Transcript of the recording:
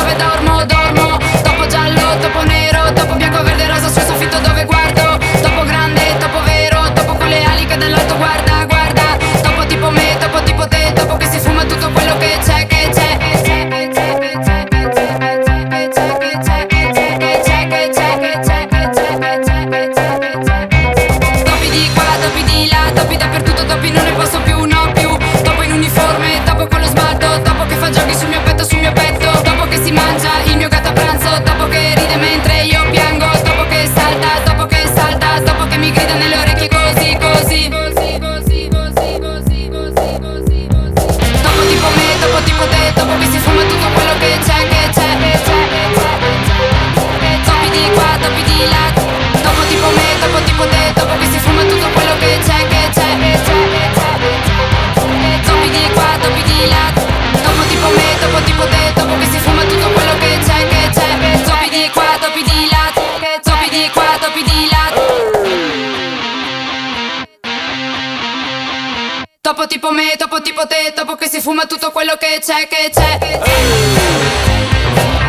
dove dormo, dormo. Topo giallo, topo nero, topo bianco, verde, rosa sul soffitto dove guardo. Topo grande, topo vero, topo con le ali che dall'alto guarda, guarda. Topo tipo me, topo tipo te, topo che si fuma tutto quello che c'è, che c'è. Topi di qua, topi di là, topi dappertutto, topi non ne posso più, no più. Topo in uniforme, topo con lo smalto, topo che fa giochi sul mio petto, topo che si mangia il mio gatto a pranzo, topo che ride mentre io piango, topo che salta, topo che mi grida nelle orecchie così, così. Topo tipo me, topo tipo te, topo che si fuma tutto quello che c'è, che c'è. Topi di qua, topi di là, topo tipo me, topo tipo te, topo che si fuma tutto quello che c'è, che c'è. Topi di qua, topi di là, topo tipo me, topo tipo te, topo che si fuma tutto quello che c'è, che c'è. Topi di qua, topi di là, topi di qua, topi di là. Topo tipo me, topo tipo te, topo che si fuma tutto quello che c'è, che c'è.